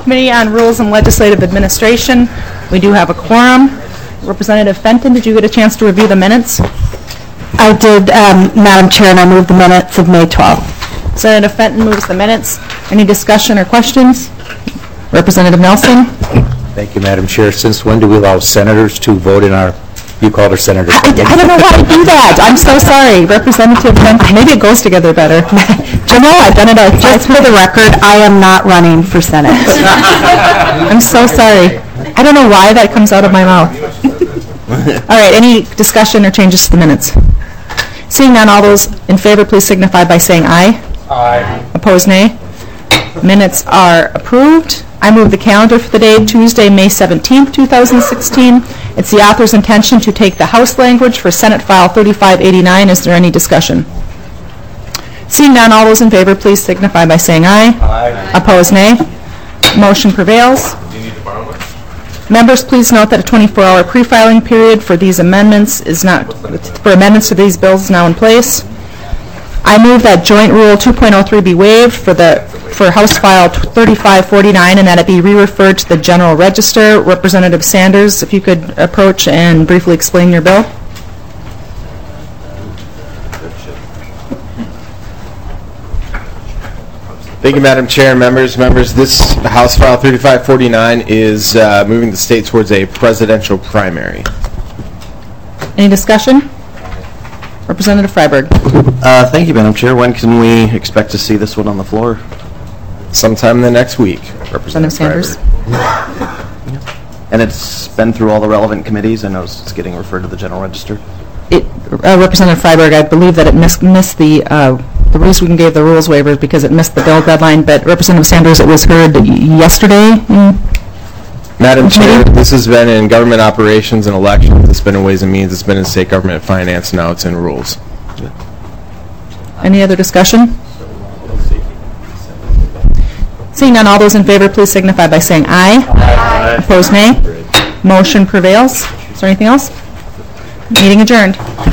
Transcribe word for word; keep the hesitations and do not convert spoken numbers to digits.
Committee on Rules and Legislative Administration. We do have a quorum. Representative Fenton, did you get a chance to review the minutes? I did, um, Madam Chair, and I moved the minutes of May twelfth. Representative Fenton moves the minutes. Any discussion or questions? Representative Nelson? Thank you, Madam Chair. Since when do we allow senators to vote in our, you called her Senator I, Fenton? I don't know why I do that. I'm so sorry. Representative Fenton, maybe it goes together better. Jamal, I've done it. A, Just for the record, I am not running for Senate. I'm so sorry. I don't know why that comes out of my mouth. All right, any discussion or changes to the minutes? Seeing none, all those in favor, please signify by saying aye. Aye. Opposed, nay. Minutes are approved. I move the calendar for the day Tuesday, May seventeenth, two thousand sixteen. It's the author's intention to take the House language for Senate File thirty-five eighty-nine. Is there any discussion? Seeing none, all those in favor, please signify by saying aye. Aye. Opposed, nay. Motion prevails. Members, please note that a twenty-four hour pre-filing period for these amendments is not, for amendments to these bills is now in place. I move that Joint Rule two point oh three be waived for the for House File thirty-five forty-nine and that it be re-referred to the General Register. Representative Sanders, if you could approach and briefly explain your bill. Thank you, Madam Chair and members. Members, this House File thirty-five forty-nine is uh, moving the state towards a presidential primary. Any discussion? Representative Freiberg. Uh, thank you, Madam Chair. When can we expect to see this one on the floor? Sometime in the next week, Representative Sanders. And it's been through all the relevant committees. I noticed it's getting referred to the General Register. It, uh, Representative Freiberg, I believe that it missed, missed the, uh, the reason we gave the rules waivers because it missed the bill deadline, but Representative Sanders, it was heard yesterday. In Madam Chair, this has been in government operations and elections. It's been in Ways and Means. It's been in state government finance. Now it's in rules. Any other discussion? Seeing none, all those in favor, please signify by saying aye. Aye. Opposed, nay. Motion prevails. Is there anything else? Meeting adjourned.